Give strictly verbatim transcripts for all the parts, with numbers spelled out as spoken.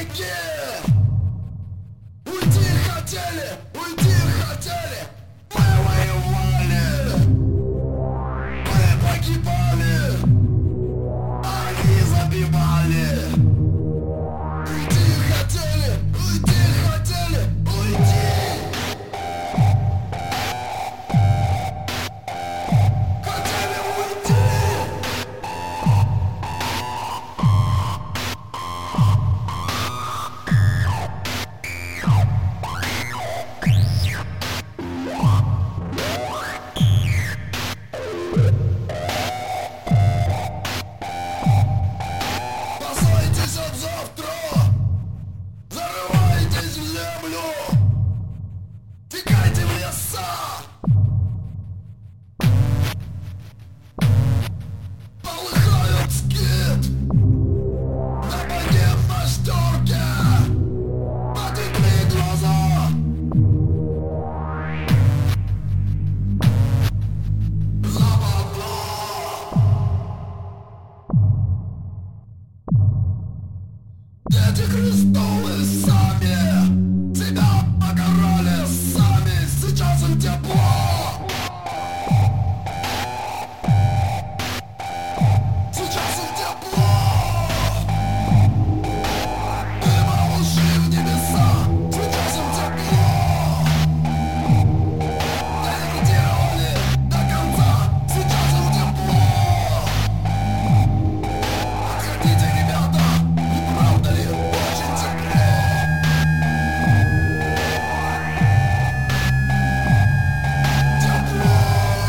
беги! Уйти хотели, уйти хотели, мы воевали, мы погибали, они забивали. Уйти хотели, уйти хотели, уйти. Хотели уйти. Посмотритесь от завтра, зарывайтесь в землю, текайте в леса, полыхают скит, на богем на шторке, потекли глаза. Дети Христовы сами себя покарали сами, сейчас им тепло. Сейчас им тепло. И мы ушли в небеса, сейчас им тепло. Дорепетировали до конца, сейчас им тепло. Отходите, ребята. Правда ли? Очень тепло. Тепло.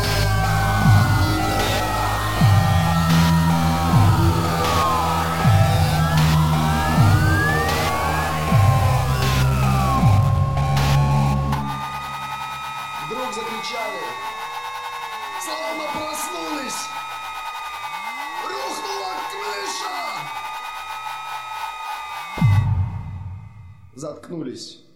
Вдруг закричали, словно проснулись. Рухнула крыша. Заткнулись.